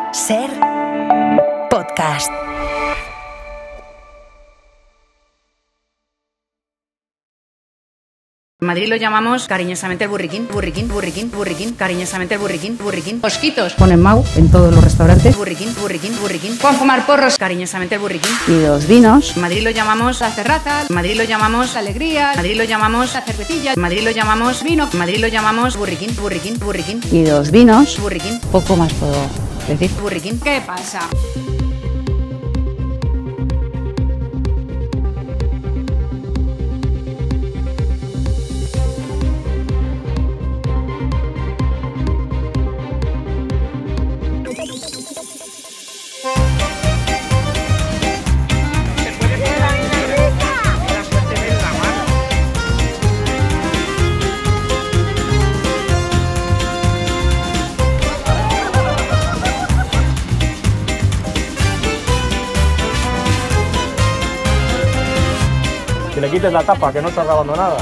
Ser podcast. En Madrid lo llamamos cariñosamente el burriquín, burriquín, burriquín, burriquín, cariñosamente el burriquín, burriquín. Mosquitos ponen Mau en todos los restaurantes. Burriquín, burriquín, burriquín. Pueden fumar porros, cariñosamente el burriquín. Y los vinos. En Madrid lo llamamos la terraza, en Madrid lo llamamos la alegría, en Madrid lo llamamos la cervecilla, en Madrid lo llamamos vino, en Madrid lo llamamos burriquín, burriquín, burriquín. Y los vinos. Burriquín. Poco más puedo decir. Burriquín. ¿Qué pasa? Que le quites la tapa, que no está grabando nada.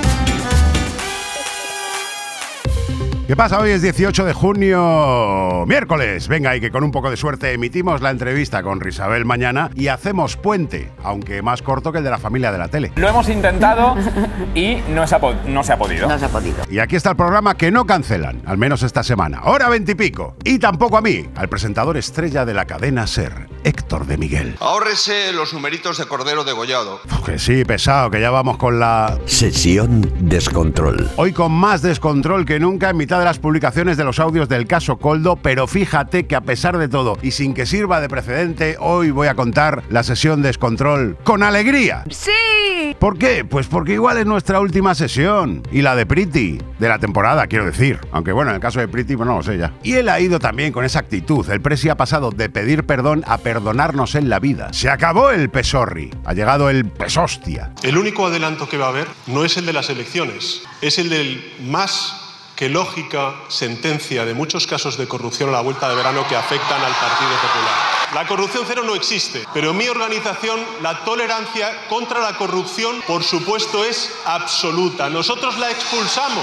¿Qué pasa? Hoy es 18 de junio, miércoles. Venga, y que con un poco de suerte emitimos la entrevista con Risabel mañana y hacemos puente, aunque más corto que el de la familia de la tele. Lo hemos intentado y no se ha podido. No se ha podido. Y aquí está el programa que no cancelan, al menos esta semana. Hora 20 y pico. Y tampoco a mí, al presentador estrella de la cadena SER, Héctor de Miguel. Ahórrese los numeritos de cordero degollado. Que sí, pesado, que ya vamos con la... Sesión Descontrol. Hoy con más descontrol que nunca en mitad de las publicaciones de los audios del caso Koldo, pero fíjate que a pesar de todo y sin que sirva de precedente, hoy voy a contar la sesión Descontrol con alegría. ¡Sí! ¿Por qué? Pues porque igual es nuestra última sesión y la de Priti, de la temporada, quiero decir. Aunque bueno, en el caso de Priti, pues no lo sé ya. Y él ha ido también con esa actitud. El presi ha pasado de pedir perdón a perdonarnos en la vida. Se acabó el pesorri, ha llegado el pesostia. El único adelanto que va a haber no es el de las elecciones, es el del más que lógica sentencia de muchos casos de corrupción a la vuelta de verano que afectan al Partido Popular. La corrupción cero no existe, pero en mi organización la tolerancia contra la corrupción, por supuesto, es absoluta. Nosotros la expulsamos,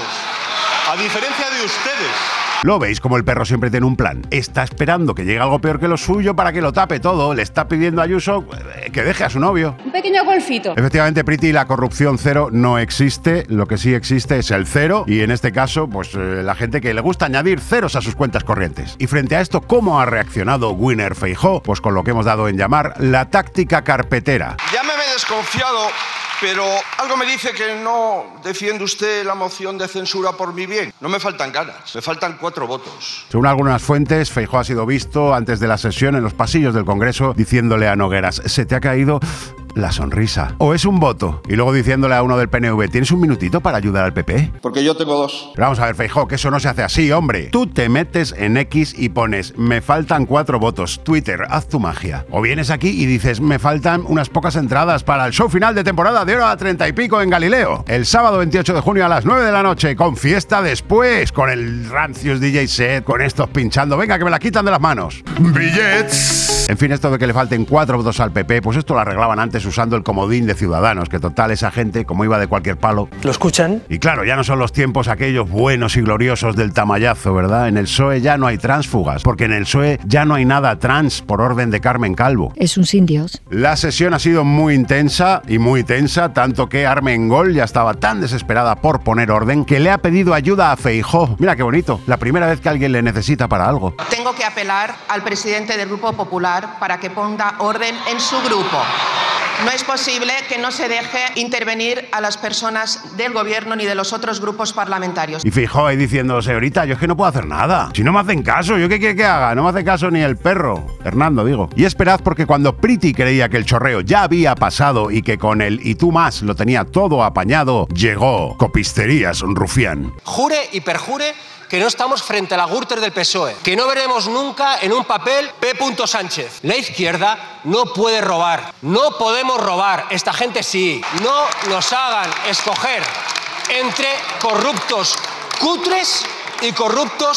a diferencia de ustedes. Lo veis como el perro siempre tiene un plan. Está esperando que llegue algo peor que lo suyo para que lo tape todo. Le está pidiendo a Ayuso que deje a su novio. Un pequeño golfito. Efectivamente, Priti, la corrupción cero no existe. Lo que sí existe es el cero. Y en este caso, pues la gente que le gusta añadir ceros a sus cuentas corrientes. Y frente a esto, ¿cómo ha reaccionado Winner Feijóo? Pues con lo que hemos dado en llamar la táctica carpetera. Llámeme desconfiado, pero algo me dice que no defiende usted la moción de censura por mi bien. No me faltan ganas, me faltan 4 votos. Según algunas fuentes, Feijóo ha sido visto antes de la sesión en los pasillos del Congreso diciéndole a Nogueras: se te ha caído la sonrisa. O es un voto. Y luego diciéndole a uno del PNV: ¿tienes un minutito para ayudar al PP? Porque yo tengo 2. Pero vamos a ver, Feijóo, que eso no se hace así, hombre. Tú te metes en X y pones: me faltan 4 votos. Twitter, haz tu magia. O vienes aquí y dices: me faltan unas pocas entradas para el show final de temporada de hora 30 y pico en Galileo. El sábado 28 de junio a las 9 de la noche, con fiesta después, con el rancios DJ set, con estos pinchando. Venga, que me la quitan de las manos. ¡Billets! En fin, esto de que le falten 4 votos al PP, pues esto lo arreglaban antes usando el comodín de Ciudadanos, que total, esa gente, como iba de cualquier palo... ¿Lo escuchan? Y claro, ya no son los tiempos aquellos buenos y gloriosos del tamallazo, ¿verdad? En el PSOE ya no hay tránsfugas, porque en el PSOE ya no hay nada trans por orden de Carmen Calvo. Es un sin Dios. La sesión ha sido muy intensa y muy tensa, tanto que Armengol ya estaba tan desesperada por poner orden que le ha pedido ayuda a Feijóo. Mira qué bonito, la primera vez que alguien le necesita para algo. Tengo que apelar al presidente del Grupo Popular para que ponga orden en su grupo. No es posible que no se deje intervenir a las personas del gobierno ni de los otros grupos parlamentarios. Y Feijóo ahí diciendo: señorita, yo es que no puedo hacer nada. Si no me hacen caso, ¿yo qué quiere que haga? No me hace caso ni el perro. Hernando, digo. Y esperad, porque cuando Priti creía que el chorreo ya había pasado y que con el y tú más lo tenía todo apañado, llegó Copisterías Rufián. Jure y perjure que no estamos frente a la Gürtel del PSOE, que no veremos nunca en un papel P. Sánchez. La izquierda no puede robar, no podemos robar, esta gente sí. No nos hagan escoger entre corruptos cutres y corruptos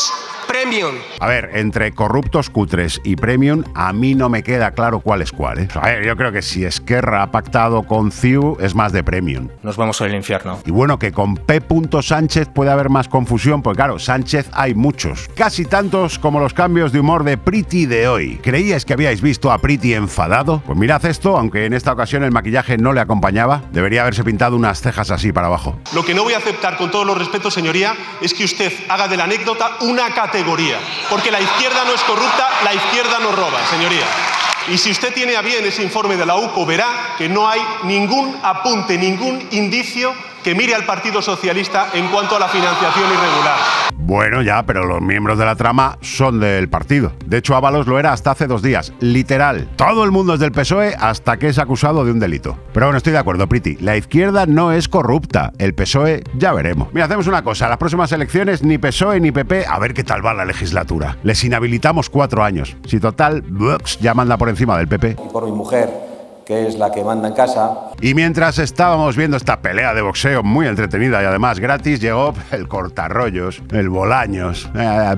premium. A ver, entre corruptos cutres y premium, a mí no me queda claro cuál es cuál, ¿eh? A ver, yo creo que si Esquerra ha pactado con CiU es más de premium. Nos vamos al infierno. Y bueno, que con P. Sánchez puede haber más confusión, porque claro, Sánchez hay muchos. Casi tantos como los cambios de humor de Priti de hoy. ¿Creíais que habíais visto a Priti enfadado? Pues mirad esto, aunque en esta ocasión el maquillaje no le acompañaba, debería haberse pintado unas cejas así para abajo. Lo que no voy a aceptar, con todos los respetos, señoría, es que usted haga de la anécdota una categoría. Porque la izquierda no es corrupta, la izquierda no roba, señoría. Y si usted tiene a bien ese informe de la UCO, verá que no hay ningún apunte, ningún indicio que mire al Partido Socialista en cuanto a la financiación irregular. Bueno, ya, pero los miembros de la trama son del partido. De hecho, Ábalos lo era hasta hace 2 días. Literal. Todo el mundo es del PSOE hasta que es acusado de un delito. Pero bueno, estoy de acuerdo, Priti. La izquierda no es corrupta. El PSOE ya veremos. Mira, hacemos una cosa. Las próximas elecciones ni PSOE ni PP. A ver qué tal va la legislatura. Les inhabilitamos 4 años. Si total, Vox ya manda por encima del PP. Y por mi mujer, que es la que manda en casa. Y mientras estábamos viendo esta pelea de boxeo muy entretenida y además gratis, llegó el cortarrollos, el Bolaños.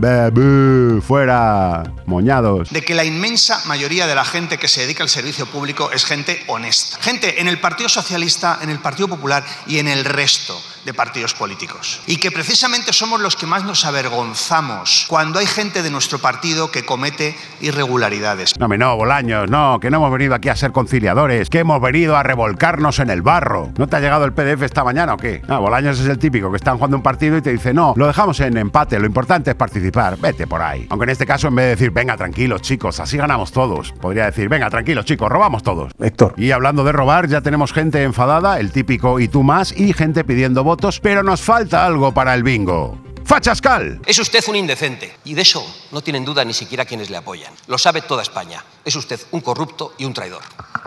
Fuera, moñados. De que la inmensa mayoría de la gente que se dedica al servicio público es gente honesta. Gente en el Partido Socialista, en el Partido Popular y en el resto de partidos políticos. Y que precisamente somos los que más nos avergonzamos cuando hay gente de nuestro partido que comete irregularidades. No, Bolaños, no, que no hemos venido aquí a ser conciliadores, que hemos venido a revolcarnos en el barro. ¿No te ha llegado el PDF esta mañana o qué? Bolaños es el típico que están jugando un partido y te dice, no, lo dejamos en empate, lo importante es participar, vete por ahí. Aunque en este caso, en vez de decir, venga, tranquilos chicos, así ganamos todos, podría decir, venga, tranquilos chicos, robamos todos. Héctor. Y hablando de robar, ya tenemos gente enfadada, el típico y tú más, y gente pidiendo votos, pero nos falta algo para el bingo. ¡Fachascal! Es usted un indecente. Y de eso no tienen duda ni siquiera quienes le apoyan. Lo sabe toda España. Es usted un corrupto y un traidor.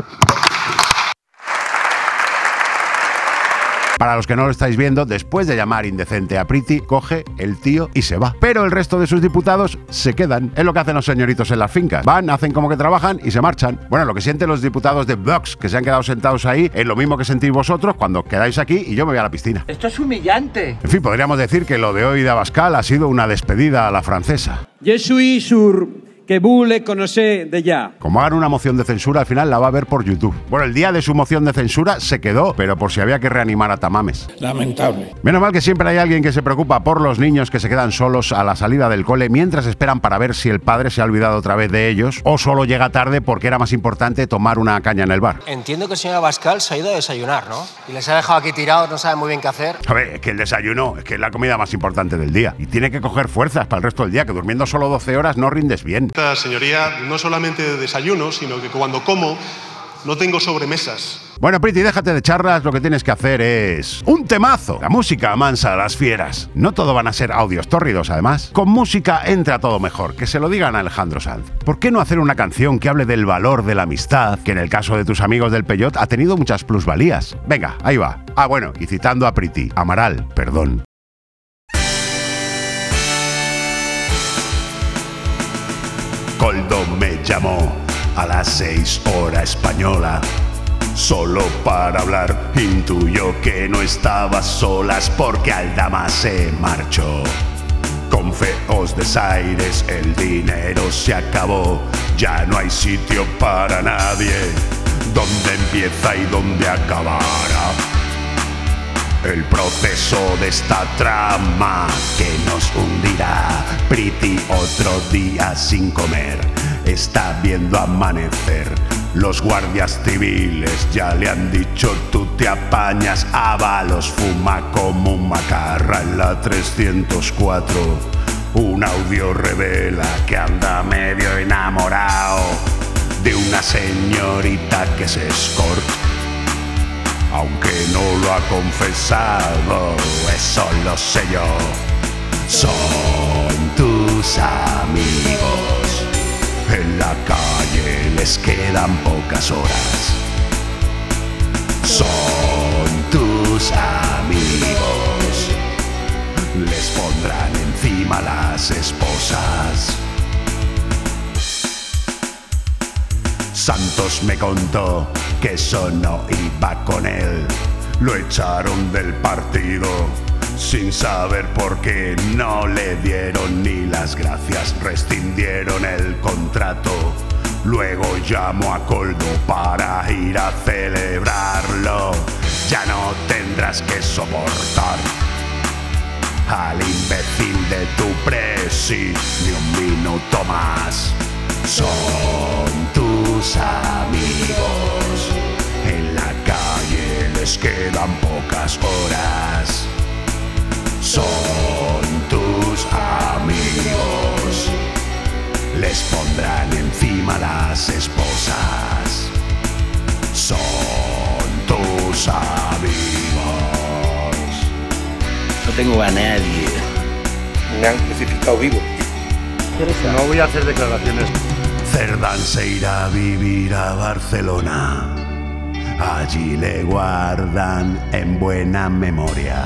Para los que no lo estáis viendo, después de llamar indecente a Priti, coge el tío y se va. Pero el resto de sus diputados se quedan. Es lo que hacen los señoritos en las fincas. Van, hacen como que trabajan y se marchan. Bueno, lo que sienten los diputados de Vox, que se han quedado sentados ahí, es lo mismo que sentís vosotros cuando quedáis aquí y yo me voy a la piscina. Esto es humillante. En fin, podríamos decir que lo de hoy de Abascal ha sido una despedida a la francesa. Je suis sur que vous le connaissez déjà. Como hagan una moción de censura, al final la va a ver por YouTube. Bueno, el día de su moción de censura se quedó, pero por si había que reanimar a Tamames. Lamentable. Menos mal que siempre hay alguien que se preocupa por los niños que se quedan solos a la salida del cole mientras esperan para ver si el padre se ha olvidado otra vez de ellos o solo llega tarde porque era más importante tomar una caña en el bar. Entiendo que el señor Abascal se ha ido a desayunar, ¿no? Y les ha dejado aquí tirados, no sabe muy bien qué hacer. A ver, es que el desayuno es que es la comida más importante del día y tiene que coger fuerzas para el resto del día, que durmiendo solo 12 horas no rindes bien. Señoría, no solamente de desayuno, sino que cuando como no tengo sobremesas. Bueno, Priti, déjate de charlas, lo que tienes que hacer es un temazo. La música amansa a las fieras. No todo van a ser audios tórridos, además. Con música entra todo mejor, que se lo digan a Alejandro Sanz. ¿Por qué no hacer una canción que hable del valor de la amistad, que en el caso de tus amigos del Peyot ha tenido muchas plusvalías? Venga, ahí va. Bueno, y citando a Priti, Amaral, perdón. Coldo me llamó a las 6 hora española, solo para hablar. Intuyó que no estaba solas porque Aldama se marchó. Con feos desaires el dinero se acabó, ya no hay sitio para nadie. ¿Dónde empieza y dónde acabará el proceso de esta trama que nos hundirá? Priti otro día sin comer, está viendo amanecer. Los guardias civiles ya le han dicho tú te apañas. Ábalos fuma como un macarra en la 304. Un audio revela que anda medio enamorado de una señorita que es escort, aunque no lo ha confesado, eso lo sé yo. Son tus amigos, en la calle les quedan pocas horas. Son tus amigos, les pondrán encima las esposas. Santos me contó que eso no iba con él, lo echaron del partido. sin saber por qué no le dieron ni las gracias, rescindieron el contrato. Luego llamo a Coldo para ir a celebrarlo. Ya no tendrás que soportar al imbécil de tu presi ni un minuto más. Son tus amigos, en la calle les quedan pocas horas. Son tus amigos, les pondrán encima las esposas. Son tus amigos. No tengo a nadie. Me han crucificado vivo. No voy a hacer declaraciones. Cerdán se irá a vivir a Barcelona. Allí le guardan en buena memoria.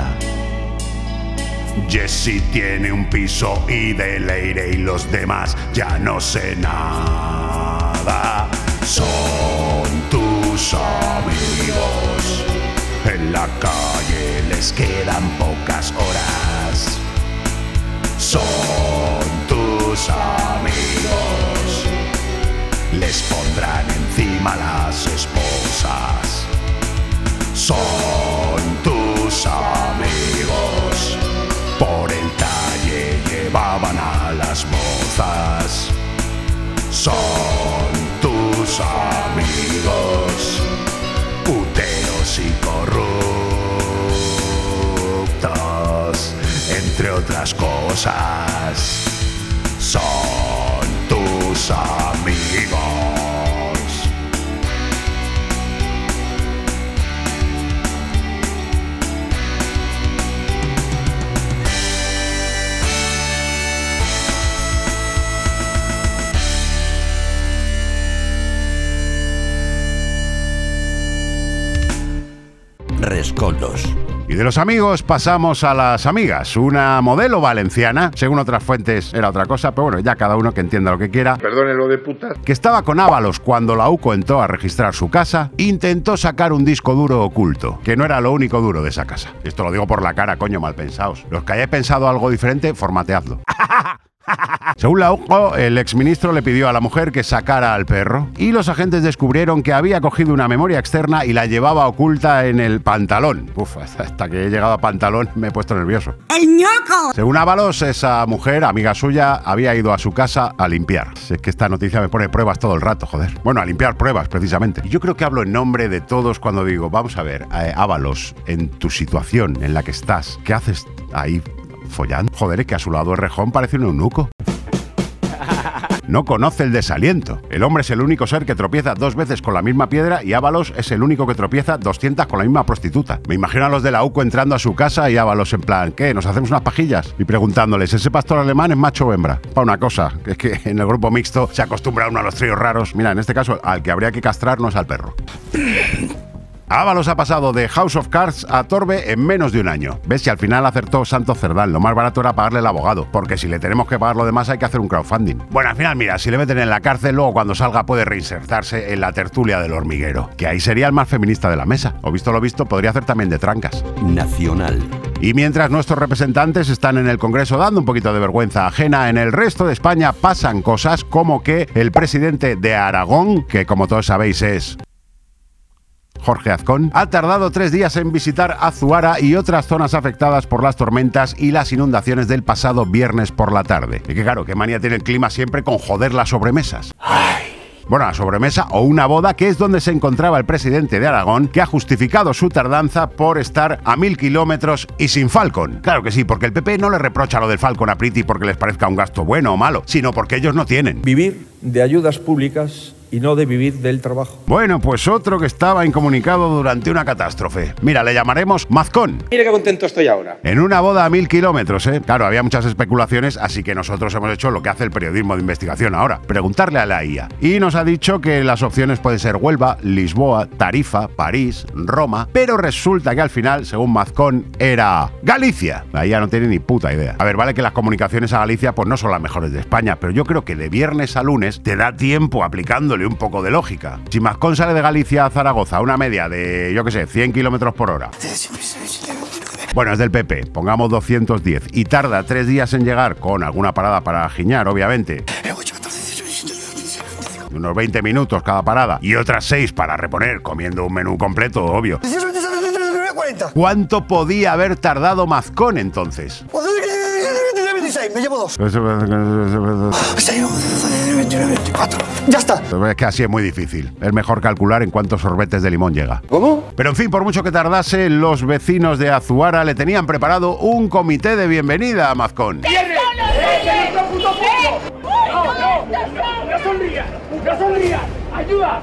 Jessy tiene un piso y de Leire y los demás ya no sé nada. Son tus amigos, en la calle les quedan pocas horas. Son tus amigos, les pondrán encima las esposas. Son tus amigos, por el talle llevaban a las mozas. Son tus amigos, puteros y corruptos, entre otras cosas. Son tus amigos. Rescoldos. Y de los amigos pasamos a las amigas. Una modelo valenciana, según otras fuentes era otra cosa, pero bueno, ya cada uno que entienda lo que quiera. Perdónenlo de putas. Que estaba con Ábalos cuando la UCO entró a registrar su casa, intentó sacar un disco duro oculto, que no era lo único duro de esa casa. Esto lo digo por la cara, coño, mal pensados. Los que hayáis pensado algo diferente, formateadlo. Según la UCO, el exministro le pidió a la mujer que sacara al perro y los agentes descubrieron que había cogido una memoria externa y la llevaba oculta en el pantalón. Uf, hasta que he llegado a pantalón me he puesto nervioso. ¡El ñoco! Según Ábalos, esa mujer, amiga suya, había ido a su casa a limpiar. Es que esta noticia me pone pruebas todo el rato, joder. Bueno, a limpiar pruebas, precisamente. Y yo creo que hablo en nombre de todos cuando digo, vamos a ver, Ábalos, en tu situación en la que estás, ¿qué haces ahí follando? Joder, es que a su lado el Rejón parece un eunuco. No conoce el desaliento. El hombre es el único ser que tropieza 2 veces con la misma piedra y Ábalos es el único que tropieza 200 con la misma prostituta. Me imagino a los de la UCO entrando a su casa y Ábalos en plan, ¿qué? ¿Nos hacemos unas pajillas? Y preguntándoles, ¿ese pastor alemán es macho o hembra? Para una cosa, que es que en el grupo mixto se acostumbra uno a los tríos raros. Mira, en este caso, al que habría que castrar no es al perro. Ábalos ha pasado de House of Cards a Torbe en menos de un año. ¿Ves? Si al final acertó Santo Cerdán, lo más barato era pagarle el abogado, porque si le tenemos que pagar lo demás hay que hacer un crowdfunding. Bueno, al final, mira, si le meten en la cárcel, luego cuando salga puede reinsertarse en la tertulia del hormiguero, que ahí sería el más feminista de la mesa. O visto lo visto, podría hacer también de trancas. Nacional. Y mientras nuestros representantes están en el Congreso dando un poquito de vergüenza ajena, en el resto de España pasan cosas como que el presidente de Aragón, que como todos sabéis es Jorge Azcón, ha tardado 3 días en visitar Azuara y otras zonas afectadas por las tormentas y las inundaciones del pasado viernes por la tarde. Y que claro, qué manía tiene el clima siempre con joder las sobremesas. Bueno, la sobremesa o una boda, que es donde se encontraba el presidente de Aragón, que ha justificado su tardanza por estar a 1000 kilómetros y sin Falcon. Claro que sí, porque el PP no le reprocha lo del Falcon a Priti porque les parezca un gasto bueno o malo, sino porque ellos no tienen. Vivir de ayudas públicas y no de vivir del trabajo. Bueno, pues otro que estaba incomunicado durante una catástrofe. Mira, le llamaremos Mazcón. Mira qué contento estoy ahora. En una boda a 1000 kilómetros, ¿eh? Claro, había muchas especulaciones, así que nosotros hemos hecho lo que hace el periodismo de investigación ahora, preguntarle a la IA. Y nos ha dicho que las opciones pueden ser Huelva, Lisboa, Tarifa, París, Roma, pero resulta que al final, según Mazcón, era Galicia. La IA no tiene ni puta idea. A ver, vale que las comunicaciones a Galicia pues no son las mejores de España, pero yo creo que de viernes a lunes te da tiempo aplicándole un poco de lógica. Si Mazcón sale de Galicia a Zaragoza a una media de, yo qué sé, 100 kilómetros por hora, Bueno, es del PP, pongamos 210, y tarda 3 días en llegar, con alguna parada para giñar, obviamente. Unos 20 minutos cada parada, y otras 6 para reponer, comiendo un menú completo, obvio. ¿Cuánto podía haber tardado Mazcón entonces? 26, me llevo 2. 24. Ya está. Es que así es muy difícil. Es mejor calcular en cuántos sorbetes de limón llega. ¿Cómo? Pero en fin, por mucho que tardase, los vecinos de Azuara le tenían preparado un comité de bienvenida a Mazcón. ¡No sonrías! ¡Ayuda!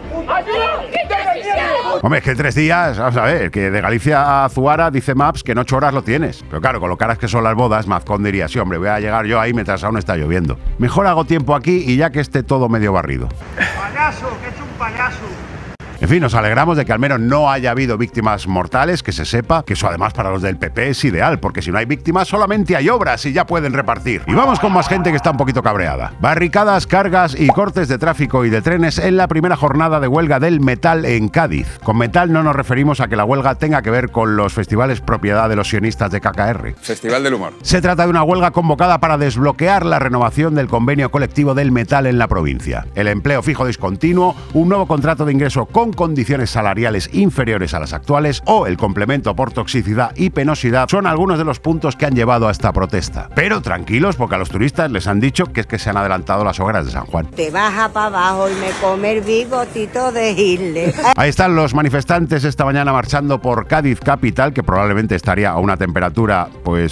Hombre, es que 3 días, vamos a ver, que de Galicia a Azuara dice Maps que en 8 horas lo tienes. Pero claro, con lo caras que son las bodas, Mazcón diría, sí, hombre, voy a llegar yo ahí mientras aún está lloviendo. Mejor hago tiempo aquí y ya que esté todo medio barrido. ¡Payaso! ¡Que es un payaso! En fin, nos alegramos de que al menos no haya habido víctimas mortales, que se sepa, que eso además para los del PP es ideal, porque si no hay víctimas solamente hay obras y ya pueden repartir. Y vamos con más gente que está un poquito cabreada. Barricadas, cargas y cortes de tráfico y de trenes en la primera jornada de huelga del metal en Cádiz. Con metal no nos referimos a que la huelga tenga que ver con los festivales propiedad de los sionistas de KKR. Festival del Humor. Se trata de una huelga convocada para desbloquear la renovación del convenio colectivo del metal en la provincia. El empleo fijo discontinuo, un nuevo contrato de ingreso con condiciones salariales inferiores a las actuales o el complemento por toxicidad y penosidad son algunos de los puntos que han llevado a esta protesta. Pero tranquilos, porque a los turistas les han dicho que es que se han adelantado las hogueras de San Juan. Te baja para abajo y me come el bigotito de Hitler. Ahí están los manifestantes esta mañana marchando por Cádiz capital, que probablemente estaría a una temperatura,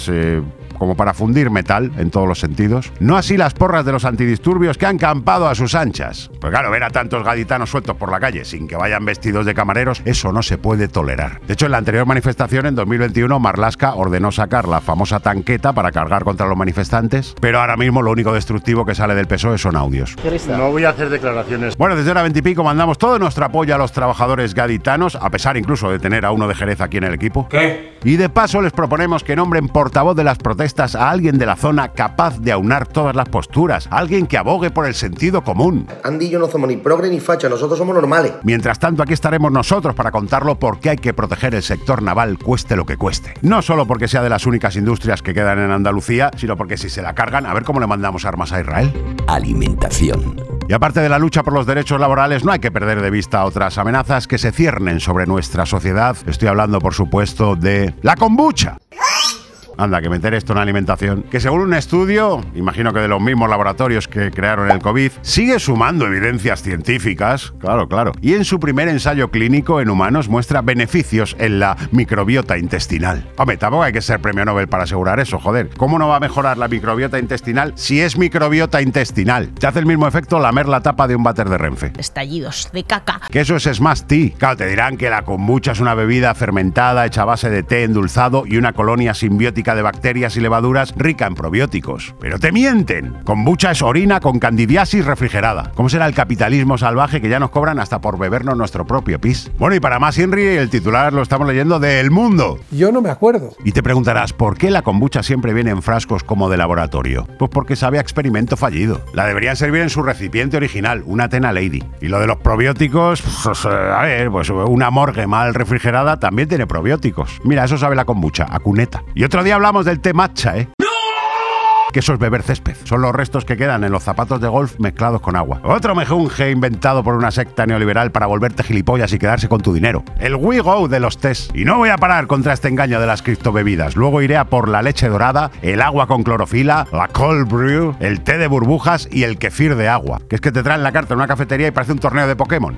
como para fundir metal en todos los sentidos. No así las porras de los antidisturbios que han campado a sus anchas. Pues claro, ver a tantos gaditanos sueltos por la calle sin que vayan vestidos de camareros, eso no se puede tolerar. De hecho, en la anterior manifestación, en 2021, Marlaska ordenó sacar la famosa tanqueta para cargar contra los manifestantes, pero ahora mismo lo único destructivo que sale del PSOE son audios. No voy a hacer declaraciones. Bueno, desde hora 20 y pico mandamos todo nuestro apoyo a los trabajadores gaditanos, a pesar incluso de tener a uno de Jerez aquí en el equipo. ¿Qué? Y de paso les proponemos que nombren portavoz de las protestas a alguien de la zona capaz de aunar todas las posturas, alguien que abogue por el sentido común. Andy y yo no somos ni progre ni facha, nosotros somos normales. Mientras tanto, aquí estaremos nosotros para contarlo por qué hay que proteger el sector naval cueste lo que cueste. No solo porque sea de las únicas industrias que quedan en Andalucía, sino porque si se la cargan, a ver cómo le mandamos armas a Israel. Alimentación. Y aparte de la lucha por los derechos laborales, no hay que perder de vista otras amenazas que se ciernen sobre nuestra sociedad. Estoy hablando, por supuesto, de la kombucha. Anda, que meter esto en alimentación, que según un estudio, imagino que de los mismos laboratorios que crearon el COVID, sigue sumando evidencias científicas, claro, y en su primer ensayo clínico en humanos muestra beneficios en la microbiota intestinal. Hombre, tampoco hay que ser premio Nobel para asegurar eso, joder. ¿Cómo no va a mejorar la microbiota intestinal si es microbiota intestinal? Te hace el mismo efecto lamer la tapa de un váter de Renfe. Estallidos de caca. Que eso es Smash Tea. Claro, te dirán que la kombucha es una bebida fermentada hecha a base de té endulzado y una colonia simbiótica de bacterias y levaduras rica en probióticos. Pero te mienten. Kombucha es orina con candidiasis refrigerada. ¿Cómo será el capitalismo salvaje que ya nos cobran hasta por bebernos nuestro propio pis? Bueno, y para más Inri, el titular lo estamos leyendo de El Mundo. Yo no me acuerdo. Y te preguntarás, ¿por qué la kombucha siempre viene en frascos como de laboratorio? Pues porque sabe a experimento fallido. La deberían servir en su recipiente original, una Tena Lady. Y lo de los probióticos, pues una morgue mal refrigerada también tiene probióticos. Mira, eso sabe la kombucha, a cuneta. Y otro día hablamos del té matcha, ¡No! Que eso es beber césped. Son los restos que quedan en los zapatos de golf mezclados con agua. Otro mejunje inventado por una secta neoliberal para volverte gilipollas y quedarse con tu dinero. El WeGo de los tés. Y no voy a parar contra este engaño de las criptobebidas. Luego iré a por la leche dorada, el agua con clorofila, la cold brew, el té de burbujas y el kefir de agua. Que es que te traen la carta en una cafetería y parece un torneo de Pokémon.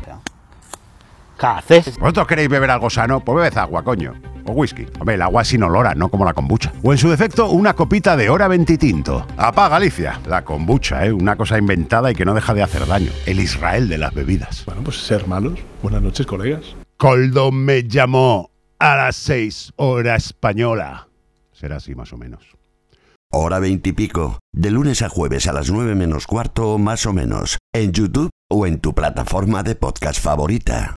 ¿Qué haces? ¿Vosotros queréis beber algo sano? Pues bebed agua, coño. O whisky. Hombre, el agua es sin olor, no como la kombucha. O en su defecto, una copita de Hora Ventitinto. ¡Apá, Galicia! La kombucha, una cosa inventada y que no deja de hacer daño. El Israel de las bebidas. Bueno, pues ser malos. Buenas noches, colegas. Coldo me llamó a las 6 hora española. Será así más o menos. Hora 20 y pico. De lunes a jueves a las 9 menos cuarto, más o menos. En YouTube o en tu plataforma de podcast favorita.